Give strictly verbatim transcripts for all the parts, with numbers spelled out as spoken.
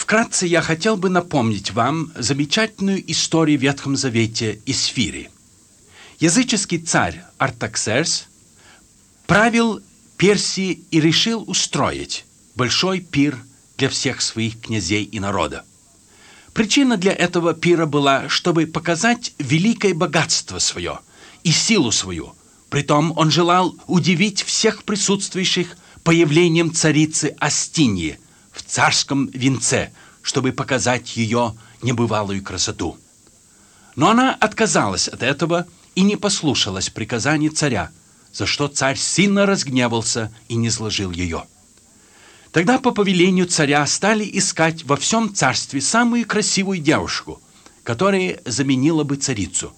Вкратце я хотел бы напомнить вам замечательную историю в Ветхом Завете Эсфири. Языческий царь Артаксеркс правил Персией и решил устроить большой пир для всех своих князей и народа. Причина для этого пира была, чтобы показать великое богатство свое и силу свою. Притом он желал удивить всех присутствующих появлением царицы Астиньи в царском венце, чтобы показать ее небывалую красоту. Но она отказалась от этого и не послушалась приказаний царя, за что царь сильно разгневался и низложил ее. Тогда по повелению царя стали искать во всем царстве самую красивую девушку, которая заменила бы царицу.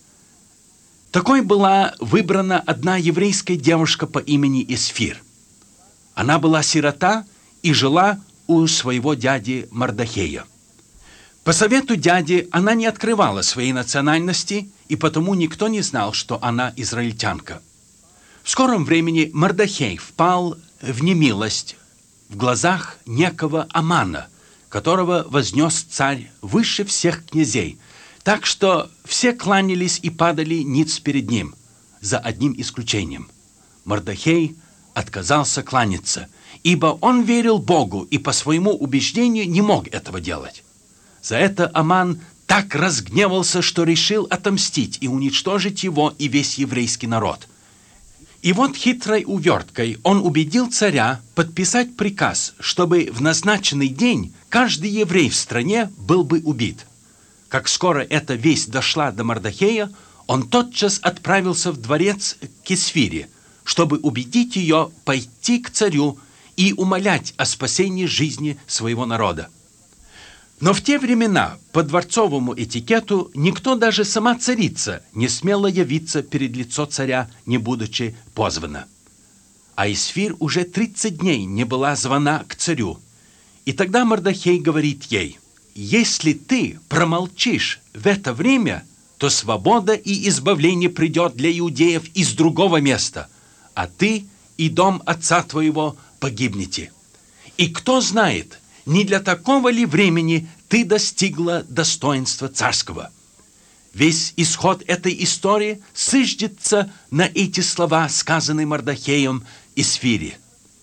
Такой была выбрана одна еврейская девушка по имени Эсфир. Она была сирота и жила у своего дяди Мардахея. По совету дяди она не открывала своей национальности, и потому никто не знал, что она израильтянка. В скором времени Мардахей впал в немилость в глазах некого Амана, которого вознес царь выше всех князей, так что все кланялись и падали ниц перед ним, за одним исключением. Мардахей отказался кланяться, ибо он верил Богу и по своему убеждению не мог этого делать. За это Аман так разгневался, что решил отомстить и уничтожить его и весь еврейский народ. И вот хитрой уверткой он убедил царя подписать приказ, чтобы в назначенный день каждый еврей в стране был бы убит. Как скоро эта весть дошла до Мардахея, он тотчас отправился в дворец к Эсфире, чтобы убедить ее пойти к царю и умолять о спасении жизни своего народа. Но в те времена по дворцовому этикету никто, даже сама царица, не смела явиться перед лицо царя, не будучи позвана. А Эсфир уже тридцать дней не была звана к царю. И тогда Мардахей говорит ей: «Если ты промолчишь в это время, то свобода и избавление придет для иудеев из другого места, а ты и дом отца твоего погибнете. И кто знает, не для такого ли времени ты достигла достоинства царского?» Весь исход этой истории сыждется на эти слова, сказанные Мардахеем Эсфире.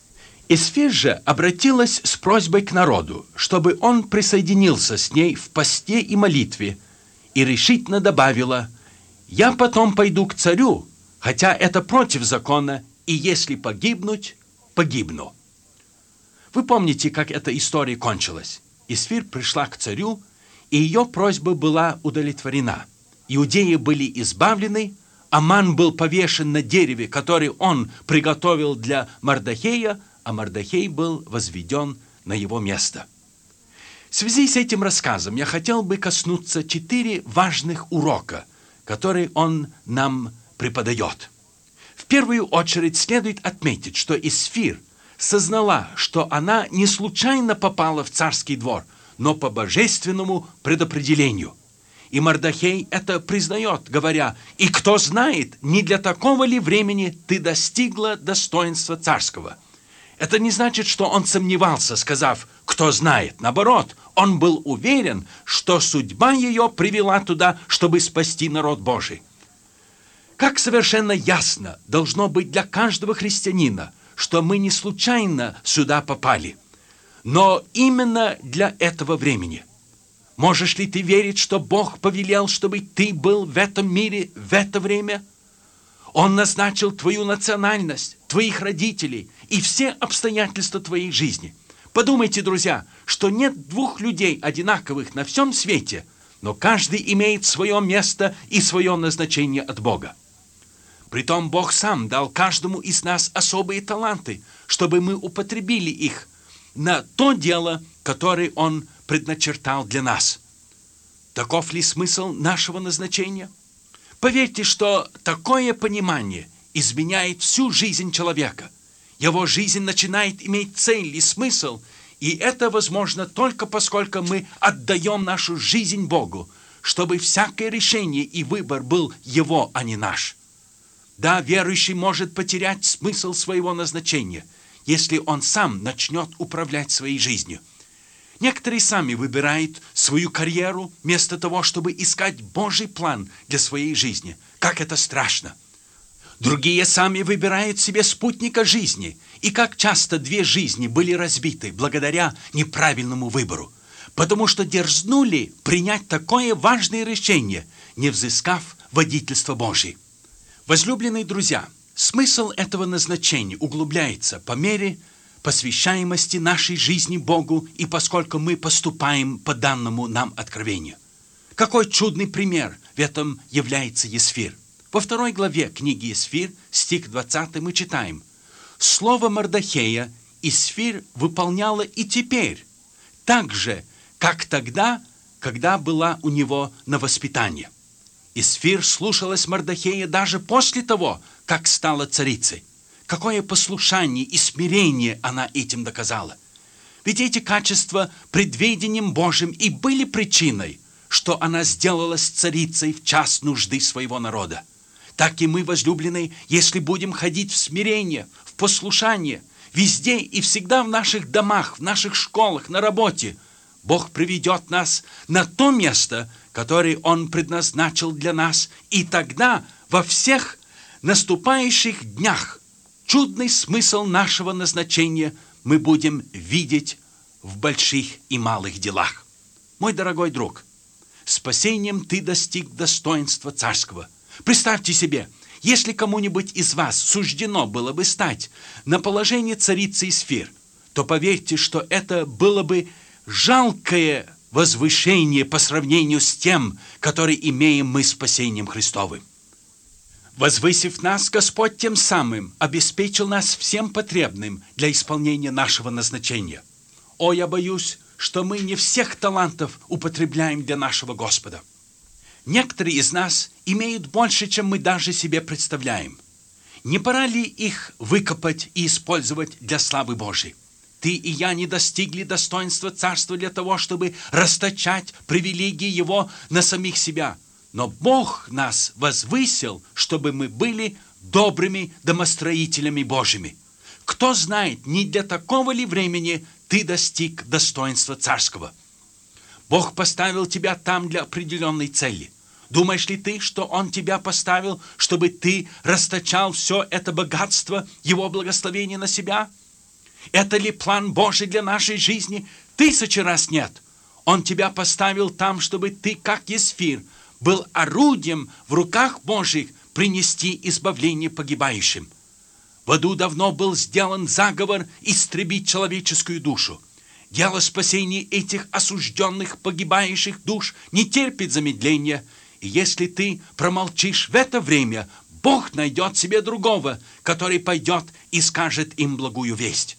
Эсфир же обратилась с просьбой к народу, чтобы он присоединился с ней в посте и молитве, и решительно добавила: «Я потом пойду к царю, хотя это против закона, и если погибнуть, погибну». Вы помните, как эта история кончилась? Эсфир пришла к царю, и ее просьба была удовлетворена. Иудеи были избавлены, Аман был повешен на дереве, которое он приготовил для Мардахея, а Мардахей был возведен на его место. В связи с этим рассказом я хотел бы коснуться четыре важных урока, которые он нам преподает. В первую очередь следует отметить, что Эсфир сознала, что она не случайно попала в царский двор, но по божественному предопределению. И Мардахей это признает, говоря: «И кто знает, не для такого ли времени ты достигла достоинства царского». Это не значит, что он сомневался, сказав «кто знает». Наоборот, он был уверен, что судьба ее привела туда, чтобы спасти народ Божий. Как совершенно ясно должно быть для каждого христианина, что мы не случайно сюда попали, но именно для этого времени. Можешь ли ты верить, что Бог повелел, чтобы ты был в этом мире в это время? Он назначил твою национальность, твоих родителей и все обстоятельства твоей жизни. Подумайте, друзья, что нет двух людей одинаковых на всем свете, но каждый имеет свое место и свое назначение от Бога. Притом Бог сам дал каждому из нас особые таланты, чтобы мы употребили их на то дело, которое Он предначертал для нас. Таков ли смысл нашего назначения? Поверьте, что такое понимание изменяет всю жизнь человека. Его жизнь начинает иметь цель и смысл, и это возможно только поскольку мы отдаем нашу жизнь Богу, чтобы всякое решение и выбор был Его, а не наш. Да, верующий может потерять смысл своего назначения, если он сам начнет управлять своей жизнью. Некоторые сами выбирают свою карьеру вместо того, чтобы искать Божий план для своей жизни. Как это страшно! Другие сами выбирают себе спутника жизни. И как часто две жизни были разбиты благодаря неправильному выбору. Потому что дерзнули принять такое важное решение, не взыскав водительство Божие. Возлюбленные друзья, смысл этого назначения углубляется по мере посвящаемости нашей жизни Богу и поскольку мы поступаем по данному нам откровению. Какой чудный пример в этом является Есфир. Во второй главе книги Есфир, стих двадцатый, мы читаем: «Слово Мордохея Есфир выполняла и теперь, так же, как тогда, когда была у него на воспитании». Есфир слушалась Мордохея даже после того, как стала царицей. Какое послушание и смирение она этим доказала. Ведь эти качества предведением Божьим и были причиной, что она сделалась царицей в час нужды своего народа. Так и мы, возлюбленные, если будем ходить в смирение, в послушание, везде и всегда в наших домах, в наших школах, на работе, Бог приведет нас на то место, которое Он предназначил для нас, и тогда во всех наступающих днях чудный смысл нашего назначения мы будем видеть в больших и малых делах. Мой дорогой друг, спасением ты достиг достоинства царского. Представьте себе, если кому-нибудь из вас суждено было бы стать на положение царицы Есфир, то поверьте, что это было бы жалкое возвышение по сравнению с тем, которое имеем мы спасением Христовым. Возвысив нас, Господь тем самым обеспечил нас всем потребным для исполнения нашего назначения. О, я боюсь, что мы не всех талантов употребляем для нашего Господа. Некоторые из нас имеют больше, чем мы даже себе представляем. Не пора ли их выкопать и использовать для славы Божией? Ты и я не достигли достоинства царства для того, чтобы расточать привилегии его на самих себя. Но Бог нас возвысил, чтобы мы были добрыми домостроителями Божьими. Кто знает, не для такого ли времени ты достиг достоинства царского? Бог поставил тебя там для определенной цели. Думаешь ли ты, что Он тебя поставил, чтобы ты расточал все это богатство, Его благословение на себя? Это ли план Божий для нашей жизни? Тысячи раз нет. Он тебя поставил там, чтобы ты, как Есфир, был орудием в руках Божьих принести избавление погибающим. В аду давно был сделан заговор истребить человеческую душу. Дело спасения этих осужденных погибающих душ не терпит замедления, и если ты промолчишь в это время, Бог найдет себе другого, который пойдет и скажет им благую весть.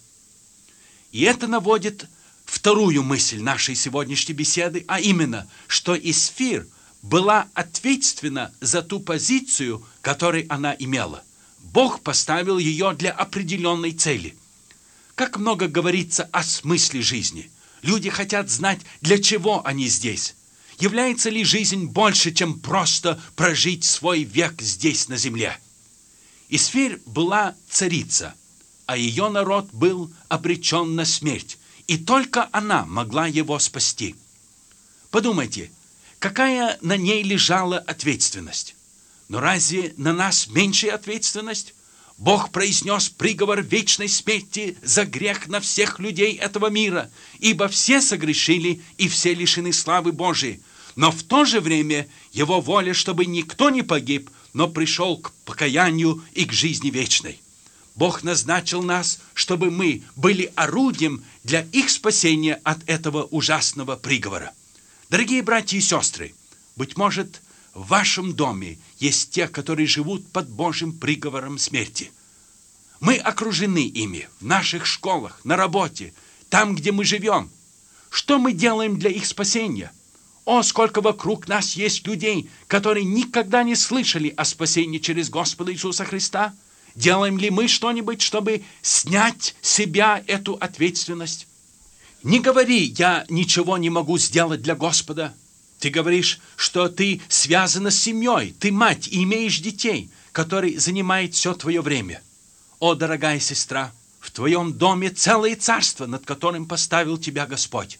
И это наводит вторую мысль нашей сегодняшней беседы, а именно, что Есфир была ответственна за ту позицию, которую она имела. Бог поставил ее для определенной цели. Как много говорится о смысле жизни. Люди хотят знать, для чего они здесь. Является ли жизнь больше, чем просто прожить свой век здесь, на земле? Есфир была царица, а ее народ был обречен на смерть, и только она могла его спасти. Подумайте, какая на ней лежала ответственность? Но разве на нас меньшая ответственность? Бог произнес приговор вечной смерти за грех на всех людей этого мира, ибо все согрешили и все лишены славы Божией. Но в то же время Его воля, чтобы никто не погиб, но пришел к покаянию и к жизни вечной. Бог назначил нас, чтобы мы были орудием для их спасения от этого ужасного приговора. Дорогие братья и сестры, быть может, в вашем доме есть те, которые живут под Божьим приговором смерти. Мы окружены ими в наших школах, на работе, там, где мы живем. Что мы делаем для их спасения? О, сколько вокруг нас есть людей, которые никогда не слышали о спасении через Господа Иисуса Христа. Делаем ли мы что-нибудь, чтобы снять с себя эту ответственность? Не говори: «Я ничего не могу сделать для Господа». Ты говоришь, что ты связана с семьей, ты мать и имеешь детей, которые занимают все твое время. О, дорогая сестра, в твоем доме целое царство, над которым поставил тебя Господь.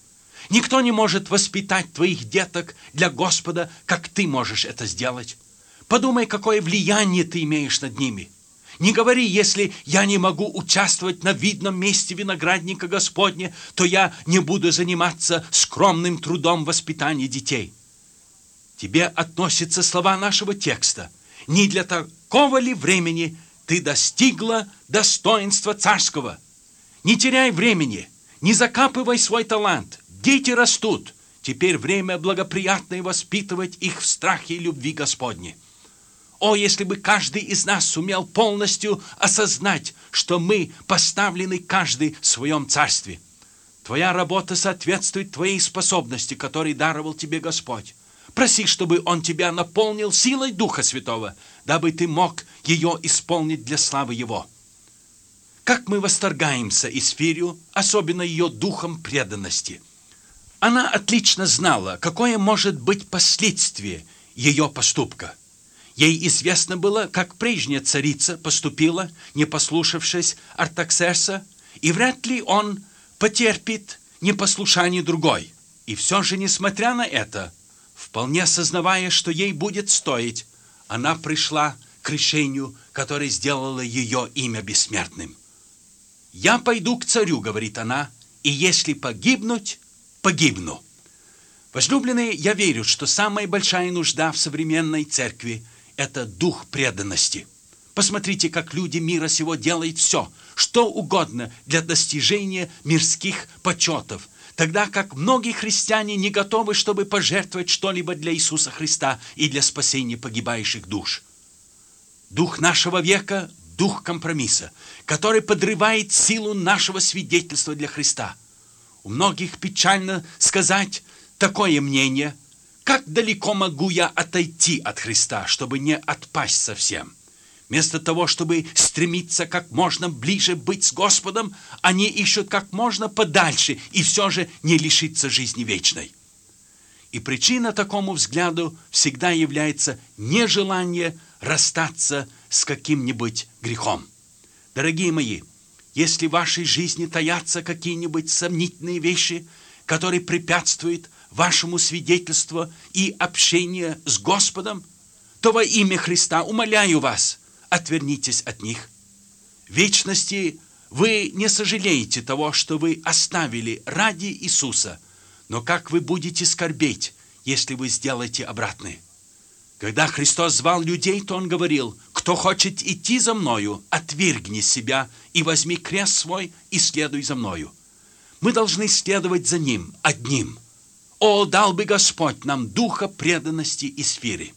Никто не может воспитать твоих деток для Господа, как ты можешь это сделать. Подумай, какое влияние ты имеешь над ними. Не говори, если я не могу участвовать на видном месте виноградника Господня, то я не буду заниматься скромным трудом воспитания детей. Тебе относятся слова нашего текста. Не для такого ли времени ты достигла достоинства царского? Не теряй времени, не закапывай свой талант. Дети растут. Теперь время благоприятное воспитывать их в страхе и любви Господней. О, если бы каждый из нас сумел полностью осознать, что мы поставлены каждый в своем царстве. Твоя работа соответствует твоей способности, которую даровал тебе Господь. Проси, чтобы Он тебя наполнил силой Духа Святого, дабы ты мог ее исполнить для славы Его. Как мы восторгаемся Исфирью, особенно ее духом преданности. Она отлично знала, какое может быть последствие ее поступка. Ей известно было, как прежняя царица поступила, не послушавшись Артаксеркса, и вряд ли он потерпит непослушание другой. И все же, несмотря на это, вполне сознавая, что ей будет стоить, она пришла к решению, которое сделало ее имя бессмертным. «Я пойду к царю», — говорит она, — «и если погибнуть, погибну». Возлюбленные, я верю, что самая большая нужда в современной церкви – это дух преданности. Посмотрите, как люди мира сего делают все, что угодно для достижения мирских почетов, тогда как многие христиане не готовы, чтобы пожертвовать что-либо для Иисуса Христа и для спасения погибающих душ. Дух нашего века – дух компромисса, который подрывает силу нашего свидетельства для Христа. У многих печально сказать такое мнение: как далеко могу я отойти от Христа, чтобы не отпасть совсем? Вместо того, чтобы стремиться как можно ближе быть с Господом, они ищут как можно подальше и все же не лишиться жизни вечной. И причина такому взгляду всегда является нежелание расстаться с каким-нибудь грехом. Дорогие мои, если в вашей жизни таятся какие-нибудь сомнительные вещи, которые препятствуют вашему свидетельству и общению с Господом, то во имя Христа умоляю вас, отвернитесь от них. В вечности вы не сожалеете того, что вы оставили ради Иисуса, но как вы будете скорбеть, если вы сделаете обратное? Когда Христос звал людей, то Он говорил: «Кто хочет идти за Мною, отвергни себя и возьми крест свой и следуй за Мною». Мы должны следовать за Ним одним. О, дал бы Господь нам духа преданности и Исфирии.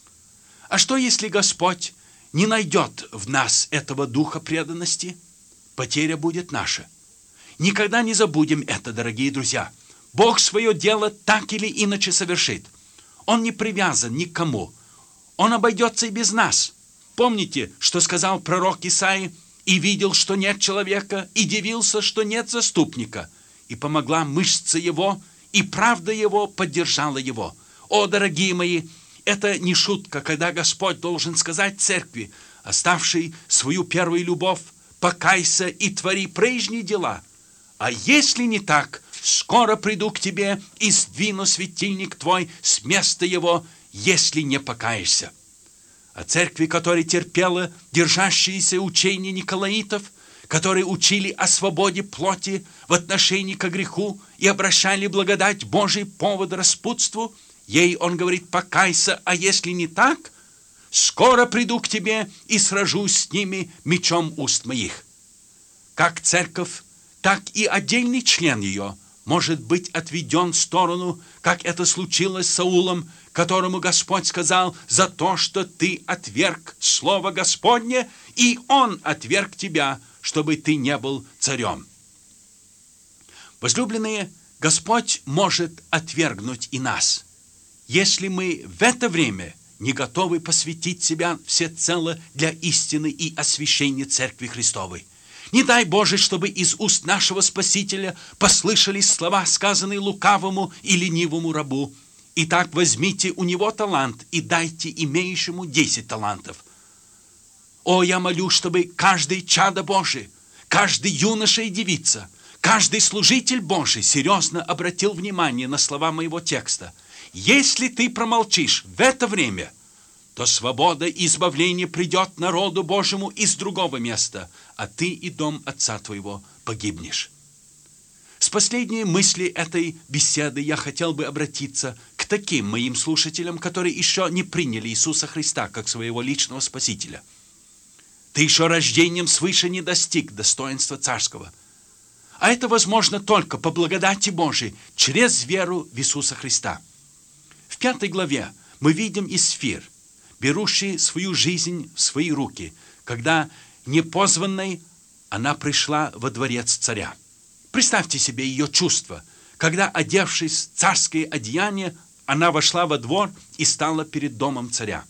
А что, если Господь не найдет в нас этого духа преданности? Потеря будет наша. Никогда не забудем это, дорогие друзья. Бог свое дело так или иначе совершит. Он не привязан ни к кому. Он обойдется и без нас. Помните, что сказал пророк Исаия: «И видел, что нет человека, и дивился, что нет заступника. И помогла мышца его, и правда его поддержала его». О, дорогие мои, это не шутка, когда Господь должен сказать церкви, оставшей свою первую любовь: «Покайся и твори прежние дела. А если не так, скоро приду к тебе и сдвину светильник твой с места его, если не покаешься». О церкви, которая терпела держащиеся учения николаитов, которые учили о свободе плоти в отношении к греху и обращали благодать Божий повод распутству, ей он говорит: «Покайся, а если не так, скоро приду к тебе и сражусь с ними мечом уст моих». Как церковь, так и отдельный член ее может быть отведен в сторону, как это случилось с Саулом, которому Господь сказал: «За то, что ты отверг слово Господне, и он отверг тебя, чтобы ты не был царем». Возлюбленные, Господь может отвергнуть и нас, если мы в это время не готовы посвятить себя всецело для истины и освящения Церкви Христовой. Не дай Боже, чтобы из уст нашего Спасителя послышались слова, сказанные лукавому и ленивому рабу: «Итак, возьмите у него талант и дайте имеющему десять талантов». О, я молю, чтобы каждый чадо Божий, каждый юноша и девица, Каждый служитель Божий серьезно обратил внимание на слова моего текста. Если ты промолчишь в это время, то свобода и избавление придет народу Божьему из другого места, а ты и дом отца твоего погибнешь. С последней мысли этой беседы я хотел бы обратиться к таким моим слушателям, которые еще не приняли Иисуса Христа как своего личного Спасителя. Ты еще рождением свыше не достиг достоинства царского. А это возможно только по благодати Божией, через веру в Иисуса Христа. В пятой главе мы видим Исфир, берущий свою жизнь в свои руки, когда непозванной она пришла во дворец царя. Представьте себе ее чувство, когда, одевшись в царское одеяние, она вошла во двор и стала перед домом царя.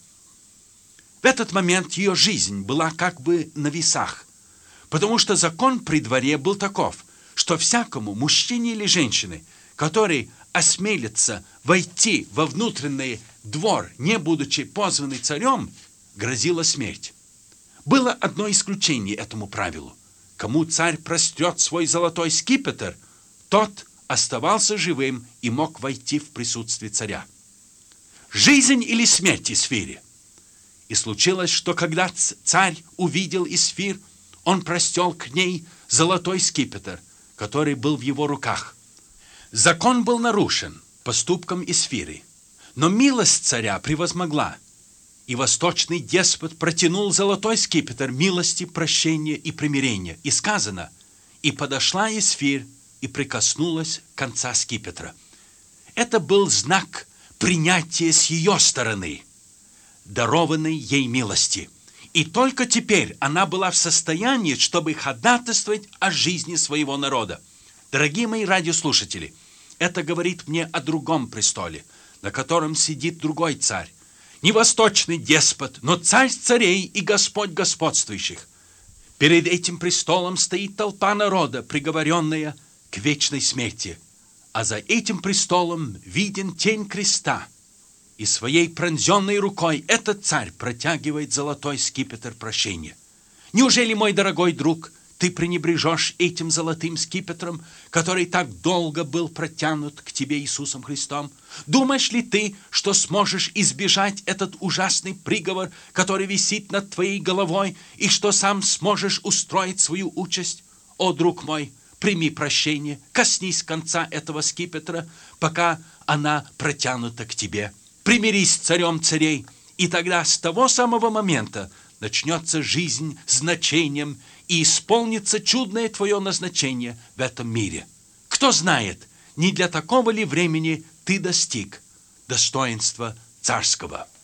В этот момент ее жизнь была как бы на весах, потому что закон при дворе был таков, что всякому мужчине или женщине, который осмелится войти во внутренний двор, не будучи позванный царем, грозила смерть. Было одно исключение этому правилу. Кому царь прострет свой золотой скипетр, тот оставался живым и мог войти в присутствие царя. Жизнь или смерть Исфире. И случилось, что когда царь увидел Исфир, он простел к ней золотой скипетр, который был в его руках. Закон был нарушен поступком Исфиры, но милость царя превозмогла, и восточный деспот протянул золотой скипетр милости, прощения и примирения. И сказано: «И подошла Исфир и прикоснулась к конца скипетра». Это был знак принятия с ее стороны дарованной ей милости. И только теперь она была в состоянии, чтобы ходатайствовать о жизни своего народа. Дорогие мои радиослушатели, это говорит мне о другом престоле, на котором сидит другой царь. Не восточный деспот, но царь царей и Господь господствующих. Перед этим престолом стоит толпа народа, приговоренная к вечной смерти. А за этим престолом виден тень креста. И своей пронзенной рукой этот царь протягивает золотой скипетр прощения. Неужели, мой дорогой друг, ты пренебрежешь этим золотым скипетром, который так долго был протянут к тебе Иисусом Христом? Думаешь ли ты, что сможешь избежать этот ужасный приговор, который висит над твоей головой, и что сам сможешь устроить свою участь? О, друг мой, прими прощение, коснись конца этого скипетра, пока она протянута к тебе. Примирись с царем царей, и тогда с того самого момента начнется жизнь с значением и исполнится чудное твое назначение в этом мире. Кто знает, не для такого ли времени ты достиг достоинства царского?